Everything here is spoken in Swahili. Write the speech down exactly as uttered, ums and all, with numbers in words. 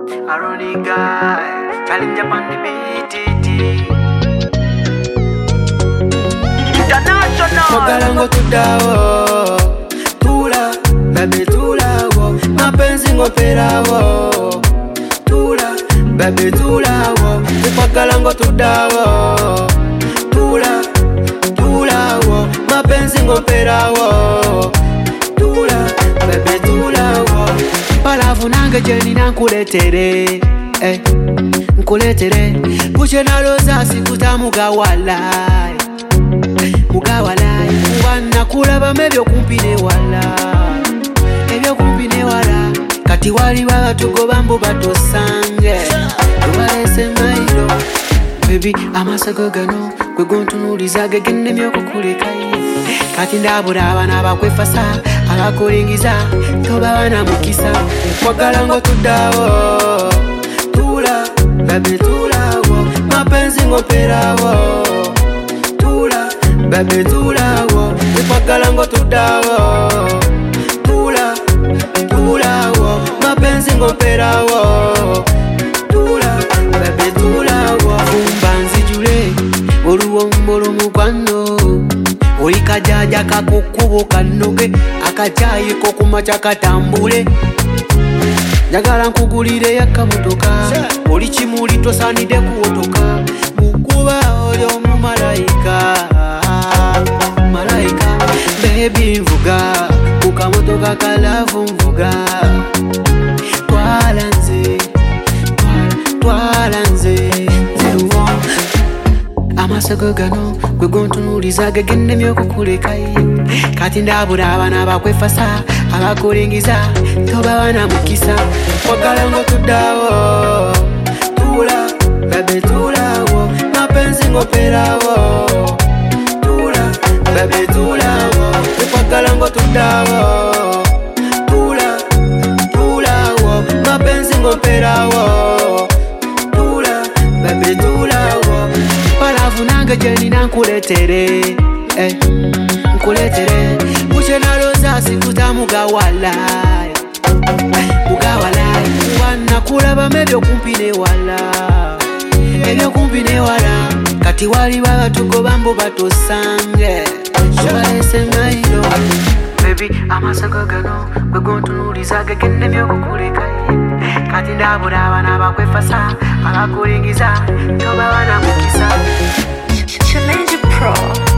Ironic guy, challenge upon the B T T. International. Mwagalango tudawo, tula, baby tula wo. Mapenzi ngopera wo, tula, baby tula wo. Mwagalango tudawo, tula, tula wo. Mapenzi ngopera wo, tula, baby tula wo. Palavu nange jeni na nkuletere, eh, nkuletere. Kuche naloza sikuta mugawalai, mugawalai. Mwana kulaba mebyo kumpine wala, ebyo kumpine wala. Kati wali baba tugoba mbu batosange, tubalese mairo. Baby amasago gano, kwe gontunuliza gegenne myoko kulekaye. Kati ndabura abana bakwefasa, abakulingiza, toba wana mukisa. Mwagalango tudawo, tula, baby tula wo. Mapenzi ngopera wo, tula, baby tula wo. Mwagalango tudawo, tula, tula wo. Mapenzi ngopera wo, tula, baby tula wo. Umbanzi jule, oluwo mbolo mukwano. Olika jaja kakukubo kanoge, akachayi ko kumacha katambule. Njagala nkugulire yakamotoka, oli kimuli tosanide kuwotoka. Mukuba oli omumalaika, malaika. Baby nvuga, kukamotoka kalavu nvuga. Twala nze, twala nze. Amasago gano, kwe gontunuliza gegenne myoko kulekaye. Kati ndabura abana bakwefasa, abakulingiza, toba wana mukisa. Mwagalango tudawo, tula, baby tula wo. Mapenzi ngopera wo, tula, baby tula wo. Mwagalango tudawo, tula, tula wo. Mapenzi ngopera wo, tula, baby tula wo. Palavu nange jeni na nkuletere, eh, nkuletere. Kuche naloza sikuta mugawalai, mugawalai. Wana kulaba mebyo kumpine wala, ebyo kumpine wala. Kati wali baba tugoba mbu batosange, tubalese mairo. Baby amasago gano, kwe gontunuliza gegenne myoko kulekaye. Kati ndabura abana bakwefasa, abakulingiza, toba wana mukisa. Challenge Pro.